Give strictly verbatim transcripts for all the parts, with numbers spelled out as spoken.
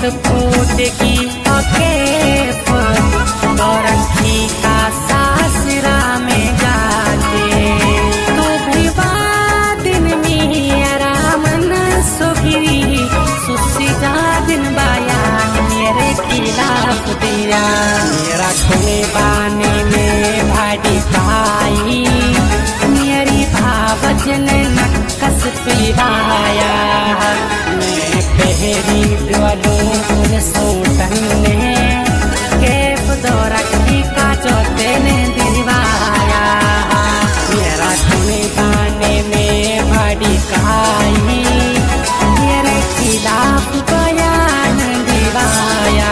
फूट की अकेफ तो रखी का सासरा में जाके तू भी दिन मेरा मन सुखी सुसी जा दिन बयान मेरे खिलाफ दिया मेरा खुले बाने में भाड़ी पाई मेरी भावजन नक्कस पिलाया मैं पहरी डोलू उन सोटन ने केफ दो रखी का चौथे ने दिलवाया मेरा खुले बाने में भाड़ी खाई मेरे खिलाफ बयान दिवाया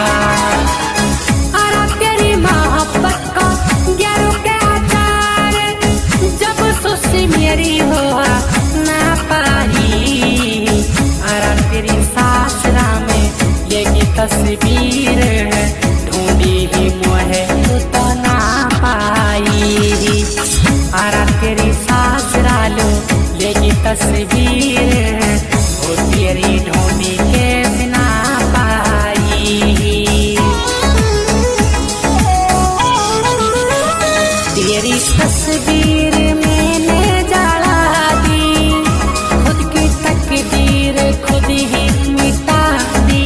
मेरी हो ना पाई अरा तेरी सासरा में ये की तस्वीर ढूंढी ही मोहे तो ना पाई अरा तेरी सासरा लो ये की तस्वीर वो तेरी ढूंढी के बिना पाई तेरी तस्वीर खुद ही मिटा दी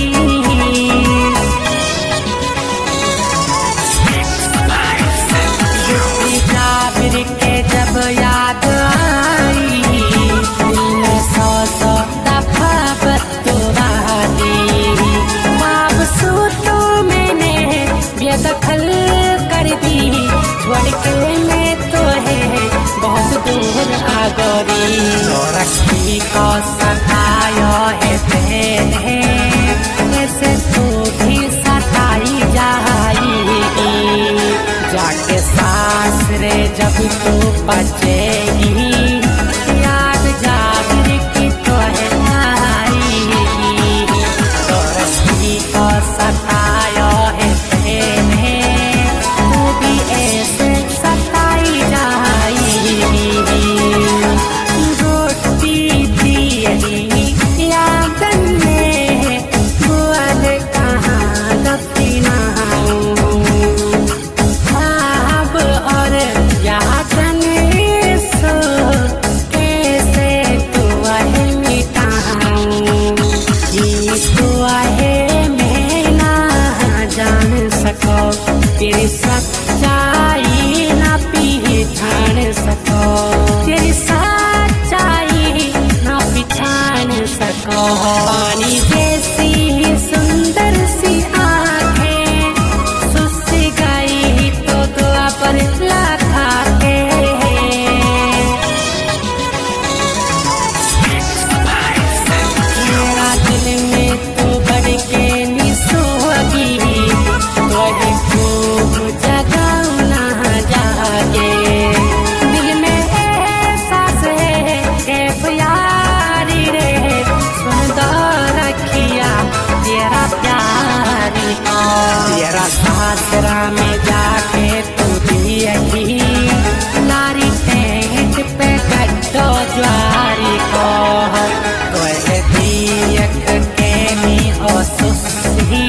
जाबिर के जब याद आई दिल में सौ सौ दफा बदुआ दी बावजूद तो मैंने बेदखल कर दी छोड़ के मैं तो है बहुत दूर आ गई तो रखी को सतायो है पहले ऐसे तू भी सताई जाएगी जाके सासरे जब तू बचेगी याद जाबिर की तो है आएगी तो रखी को सतायो है पहले तू भी ऐसे सताई जाएगी तेरी सच्चाई ना पहचान सको तेरी सच्चाई ना पहचान सको पानी जैसी सुंदर सी आंखें सुस गई तो दुआ पर लगा के मेरा दिल में तो बढ़ के निसोगी खूब जगाना जागे दिल में एहसास है कैफ यारी रे सुन दो रखिया तेरा प्यारी तेरा सासरा में जाके तू दियगी नारी टेंट पे कट्टो ज्वारी को तो दियक के मी ओ सुसी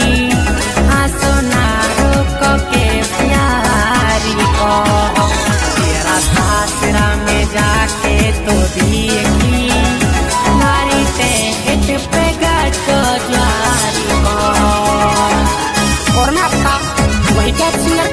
तेरा सासरा में जाके तो दिएगी नारी टेंट पे गट्टो ज्वारी को और ना वही क्या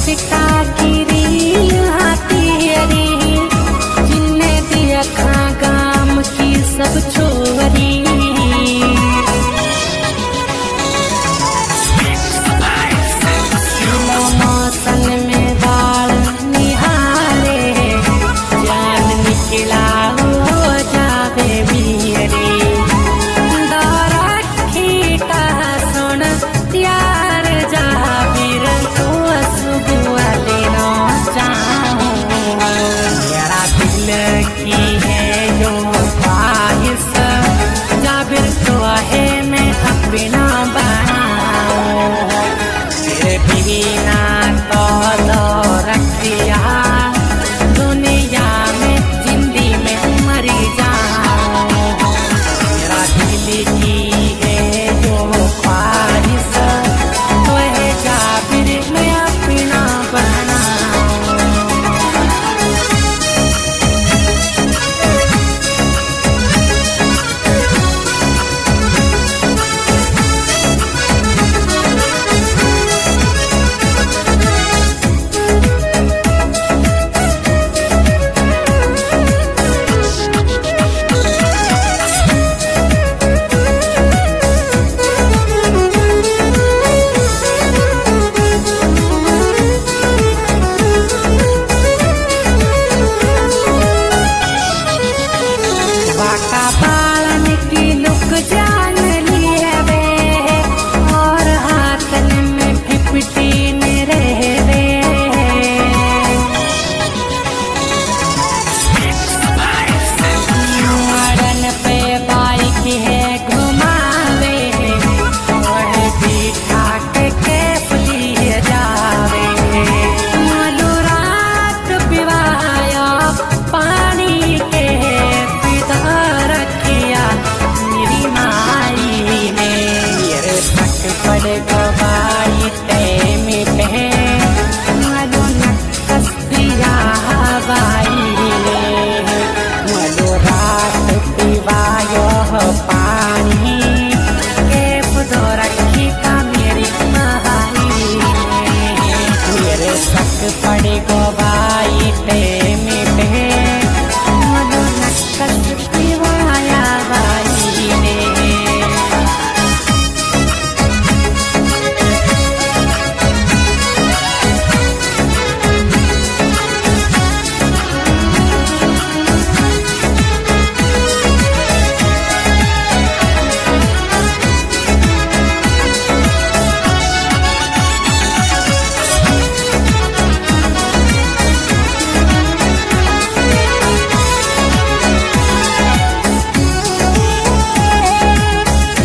सिटा गिरी हाथी अरी जिन्ने दिया खा गाम की सब छोरी मौसल में बाल निहारे जान निकला हो जावे मेरे दौरा खीटा सुन यार जाबिर तो सुबुआ लेना चाहूँ मेरा दिल की है जो ख्वाहिश जाबिर तो है मैं अपना बनाऊँ तेरे भी